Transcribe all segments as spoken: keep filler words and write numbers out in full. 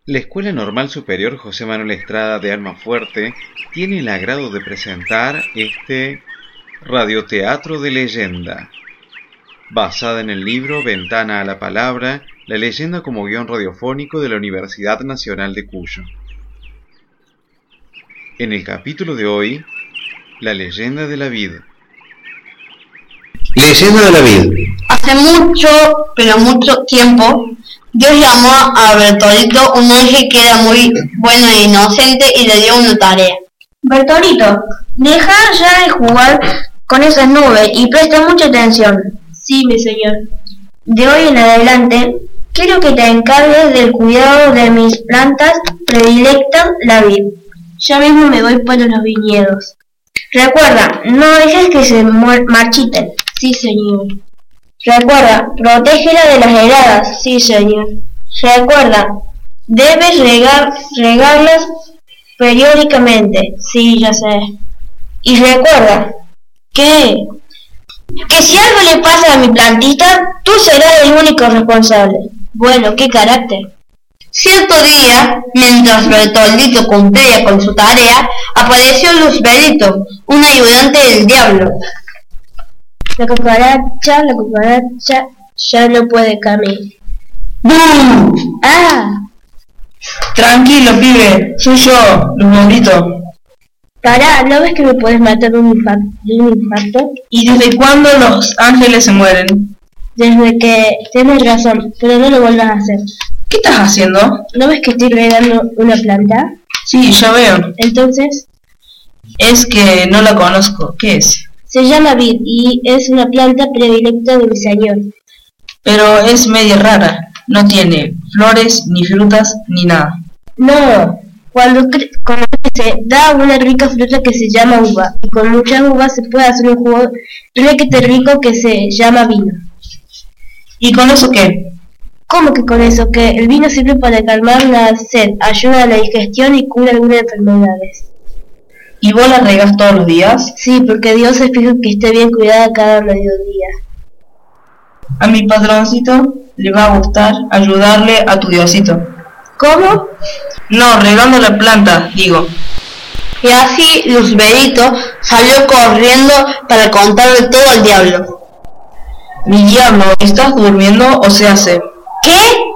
La Escuela Normal Superior José Manuel Estrada de Almafuerte tiene el agrado de presentar este radioteatro de leyenda, basada en el libro Ventana a la Palabra, la leyenda como guión radiofónico de la Universidad Nacional de Cuyo. En el capítulo de hoy, la leyenda de la vid. Leyenda de la vid. Hace mucho, pero mucho tiempo, Dios llamó a Bertolito, un ángel que era muy bueno e inocente, y le dio una tarea. Bertolito, deja ya de jugar con esas nubes y presta mucha atención. Sí, mi señor. De hoy en adelante, quiero que te encargues del cuidado de mis plantas predilectas, la vid. Ya mismo me voy para los viñedos. Recuerda, no dejes que se marchiten. Sí, señor. Recuerda, protégela de las heladas. Sí, señor. Recuerda, debes regar, regarlas periódicamente. Sí, ya sé. Y recuerda, ¿qué? Que si algo le pasa a mi plantita, tú serás el único responsable. Bueno, qué carácter. Cierto día, mientras Bertolito cumplía con su tarea, apareció Luzbelito, un ayudante del diablo. La cucaracha, la cucaracha ya no puede caminar. ¡Bum! ¡Ah! Tranquilo, pibe, soy yo, Luzbelito. Pará, ¿no ves que me puedes matar de un infarto? ¿De un infarto? ¿Y desde cuándo los ángeles se mueren? Desde que... Tienes razón, pero no lo vuelvas a hacer. ¿Qué estás haciendo? ¿No ves que estoy regando una planta? Sí, ya veo. Entonces... Es que no la conozco. ¿Qué es? Se llama vid y es una planta predilecta de mi señor. Pero es media rara. No tiene flores, ni frutas, ni nada. No, cuando, cre cuando crece da una rica fruta que se llama uva. Y con muchas uvas se puede hacer un jugo requete rico que se llama vino. ¿Y con eso qué? ¿Cómo que con eso? Que el vino sirve para calmar la sed, ayuda a la digestión y cura algunas enfermedades. ¿Y vos la regas todos los días? Sí, porque Dios se fija que esté bien cuidada cada mediodía. A mi patroncito le va a gustar ayudarle a tu Diosito. ¿Cómo? No, regando la planta, digo. Y así Luzbelito salió corriendo para contarle todo al diablo. Mi diablo, ¿estás durmiendo o se hace? ¿Qué?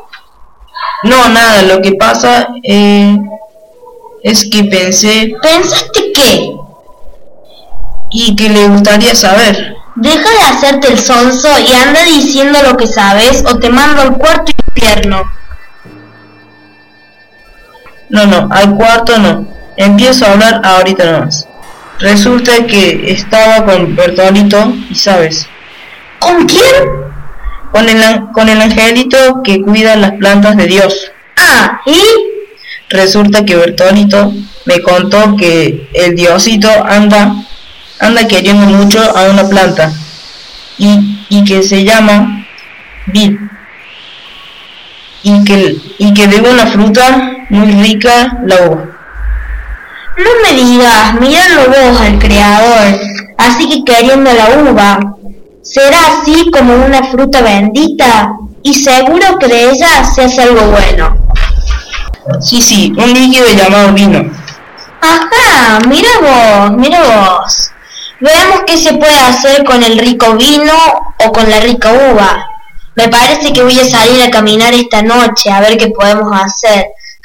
No, nada, lo que pasa eh, es que pensé... ¿Pensaste qué? Y que le gustaría saber. Deja de hacerte el sonso y anda diciendo lo que sabes o te mando al cuarto infierno. No, no, al cuarto no. Empiezo a hablar ahorita nomás. Resulta que estaba con Bertolito y sabes. ¿Con quién? Con el, con el angelito que cuida las plantas de Dios. Ah, ¿y? Resulta que Bertolito me contó que el Diosito anda, anda queriendo mucho a una planta y, y que se llama vid y que, y que debe una fruta muy rica, la uva. No me digas, míralo vos al creador, así que queriendo la uva. ¿Será así como una fruta bendita? Y seguro que de ella se hace algo bueno. Sí, sí, un líquido llamado vino. Ajá, mira vos, mira vos. Veamos qué se puede hacer con el rico vino o con la rica uva. Me parece que voy a salir a caminar esta noche a ver qué podemos hacer.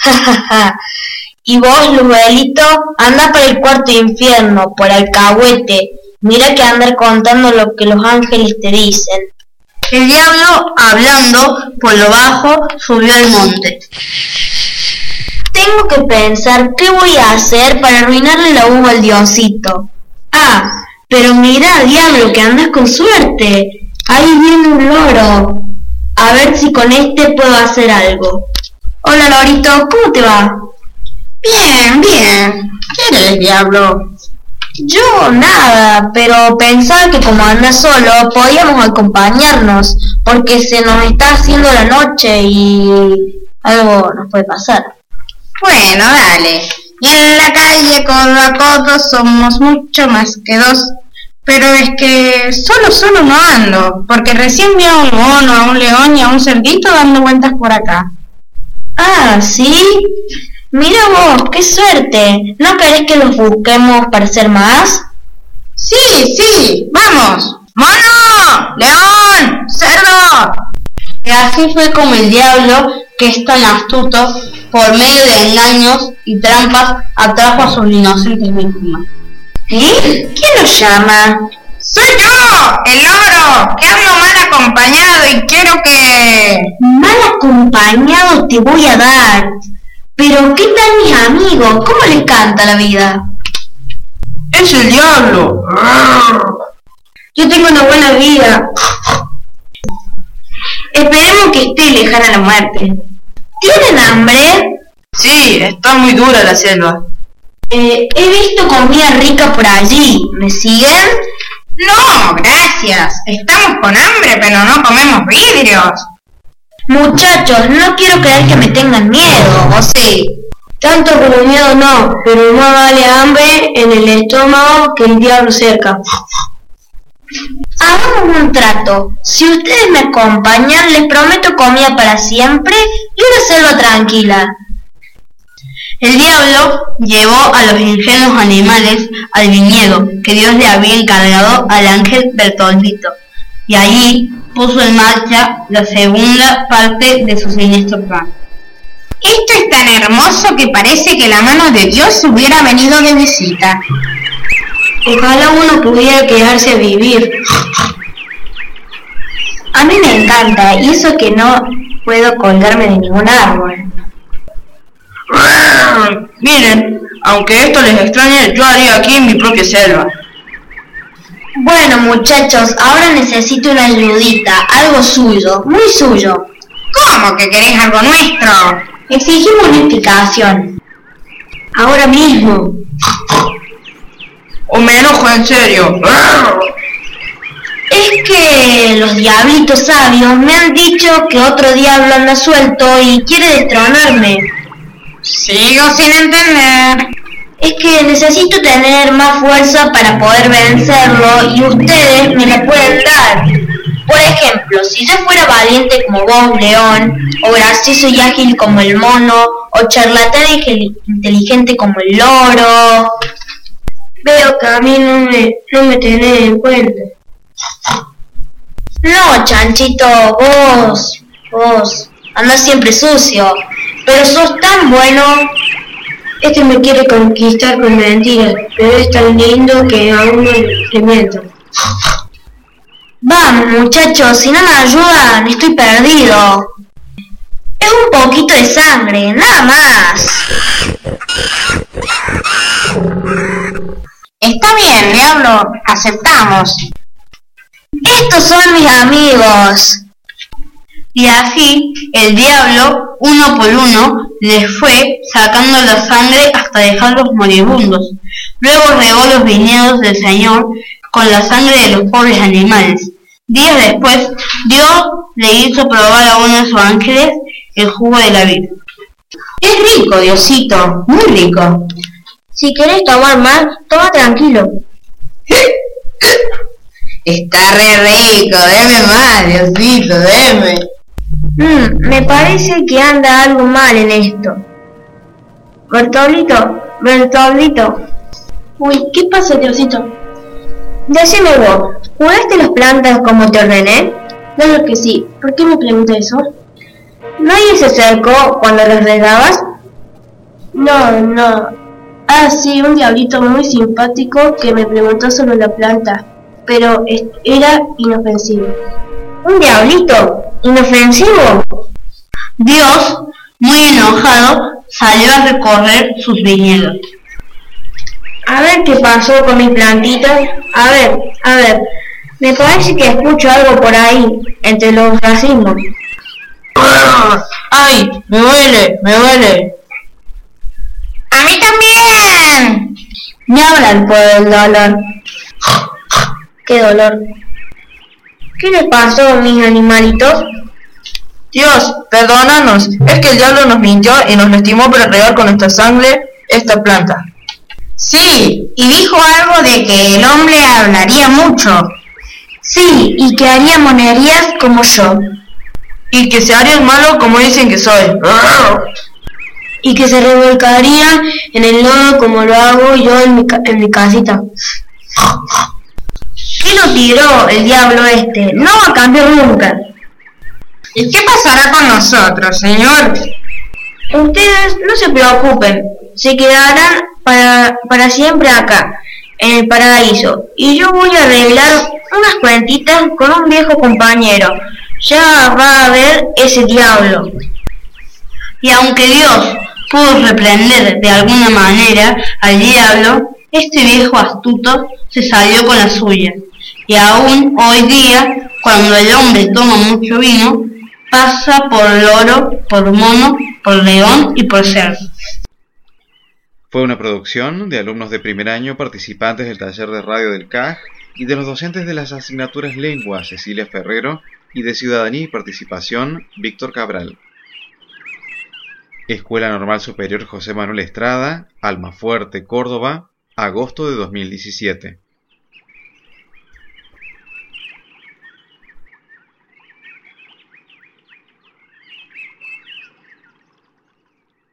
Y vos, Luzbelito, anda para el cuarto infierno, por alcahuete. Mira que andar contando lo que los ángeles te dicen. El diablo, hablando por lo bajo, subió al monte. Tengo que pensar qué voy a hacer para arruinarle la uva al Diosito. Ah, pero mira, diablo, que andas con suerte. Ahí viene un loro. A ver si con este puedo hacer algo. Hola, lorito, ¿cómo te va? Bien, bien. ¿Quién eres, diablo? Yo nada, pero pensaba que como andas solo, podíamos acompañarnos, porque se nos está haciendo la noche y algo nos puede pasar. Bueno, dale. Y en la calle codo a codo somos mucho más que dos. Pero es que solo solo no ando, porque recién vi a un mono, a un león y a un cerdito dando vueltas por acá. Ah, ¿sí? Mira vos, qué suerte. ¿No querés que los busquemos para hacer más? Sí, sí, vamos. ¡Mono! ¡León! ¡Cerdo! Y así fue como el diablo, que es tan astuto, por medio de engaños y trampas, atrajo a sus inocentes víctimas. ¿Eh? ¿Quién nos llama? ¡Soy yo! ¡El loro! Que hablo mal acompañado y quiero que... Mal acompañado te voy a dar. Pero ¿qué tal mis amigos? ¿Cómo les canta la vida? ¡Es el diablo! Yo tengo una buena vida. Esperemos que esté lejana la muerte. ¿Tienen hambre? Sí, está muy dura la selva. Eh, he visto comida rica por allí. ¿Me siguen? No, gracias. Estamos con hambre, pero no comemos vidrios. Muchachos, no quiero creer que me tengan miedo, ¿o sí? Tanto como miedo no, pero más vale hambre en el estómago que el diablo cerca. Hagamos un trato. Si ustedes me acompañan, les prometo comida para siempre y una selva tranquila. El diablo llevó a los ingenuos animales al viñedo que Dios le había encargado al ángel Bertoldito, y allí puso en marcha la segunda parte de su siniestro plan. Esto es tan hermoso que parece que la mano de Dios hubiera venido de visita. Ojalá uno pudiera quedarse a vivir. A mí me encanta, y eso que no puedo colgarme de ningún árbol. Miren, aunque esto les extrañe, yo haría aquí mi propia selva. Bueno, muchachos, ahora necesito una ayudita, algo suyo, muy suyo. ¿Cómo que querés algo nuestro? Exigimos una explicación. Ahora mismo. O me enojo en serio. Es que los diablitos sabios me han dicho que otro diablo anda suelto y quiere destronarme. Sigo sin entender. Es que necesito tener más fuerza para poder vencerlo y ustedes me la pueden dar. Por ejemplo, si yo fuera valiente como vos, León, o gracioso y ágil como el mono, o charlatán y inteligente como el loro. Veo que a mí no me, no me tenés en cuenta. No, chanchito, vos, vos, andás siempre sucio, pero sos tan bueno. Este me quiere conquistar con mentiras, pero es tan lindo que a uno le miento. Vamos, muchachos, si no me ayudan, estoy perdido. Es un poquito de sangre, nada más. Está bien, diablo, aceptamos. Estos son mis amigos. Y así, el diablo, uno por uno, les fue sacando la sangre hasta dejarlos moribundos. Luego regó los viñedos del Señor con la sangre de los pobres animales. Días después, Dios le hizo probar a uno de sus ángeles el jugo de la vid. Es rico, Diosito, muy rico. Si querés tomar más, toma tranquilo. Está re rico, deme más, Diosito, deme. Mm, me parece que anda algo mal en esto. Bertolito, Bertolito. Uy, ¿qué pasa, Diosito? Decime vos, ¿jugaste las plantas como te ordené? Claro que sí. ¿Por qué me preguntas eso? ¿Nadie se acercó cuando las regabas? No, no. Ah, sí, un diablito muy simpático que me preguntó sobre la planta, pero era inofensivo. ¿Un diablito? ¿Inofensivo? Dios, muy enojado, salió a recorrer sus viñedos. A ver qué pasó con mis plantitas. A ver, a ver. Me parece que escucho algo por ahí, entre los racimos. ¡Ay! ¡Me duele! ¡Me duele! ¡A mí también! Me hablan por el dolor. ¡Qué dolor! ¿Qué le pasó a mis animalitos? Dios, perdónanos. Es que el diablo nos mintió y nos lastimó para regar con nuestra sangre esta planta. Sí, y dijo algo de que el hombre hablaría mucho. Sí, y que haría monerías como yo. y que se haría el malo como dicen que soy. Y que se revolcaría en el lodo como lo hago yo en mi, en mi casita. ¿Quién lo tiró el diablo este? No va a cambiar nunca. ¿Y qué pasará con nosotros, señor? Ustedes no se preocupen, se quedarán para, para siempre acá, en el paraíso. Y yo voy a arreglar unas cuentitas con un viejo compañero. Ya va a ver ese diablo. Y aunque Dios pudo reprender de alguna manera al diablo, este viejo astuto se salió con la suya. Y aún hoy día, cuando el hombre toma mucho vino, pasa por loro, por mono, por león y por cerdo. Fue una producción de alumnos de primer año participantes del taller de radio del C A G y de los docentes de las asignaturas Lengua, Cecilia Ferrero, y de Ciudadanía y Participación, Víctor Cabral. Escuela Normal Superior José Manuel Estrada, Almafuerte, Córdoba, agosto de dos mil diecisiete.